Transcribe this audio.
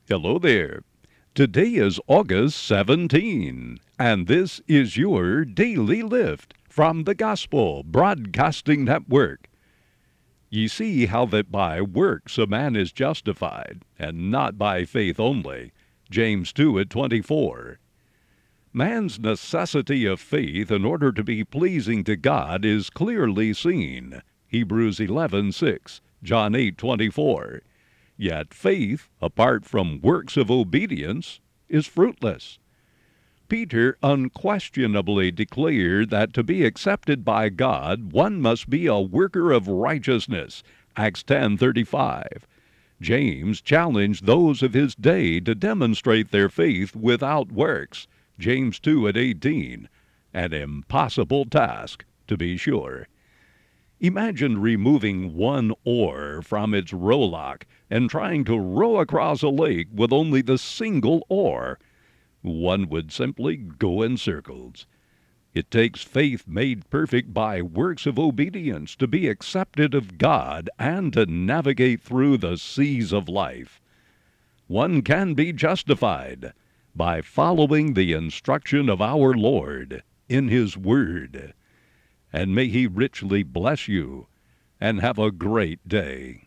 Hello there. Today is August 17, and this is your Daily Lift from the Gospel Broadcasting Network. Ye see how that by works a man is justified, and not by faith only. James 2:24. Man's necessity of faith in order to be pleasing to God is clearly seen. Hebrews 11:6, John 8:24. Yet faith, apart from works of obedience, is fruitless. Peter unquestionably declared that to be accepted by God, one must be a worker of righteousness. Acts 10:35. James challenged those of his day to demonstrate their faith without works. James 2:18. An impossible task, to be sure. Imagine removing one oar from its rowlock and trying to row across a lake with only the single oar. One would simply go in circles. It takes faith made perfect by works of obedience to be accepted of God and to navigate through the seas of life. One can be justified by following the instruction of our Lord in His Word. And may He richly bless you, and have a great day.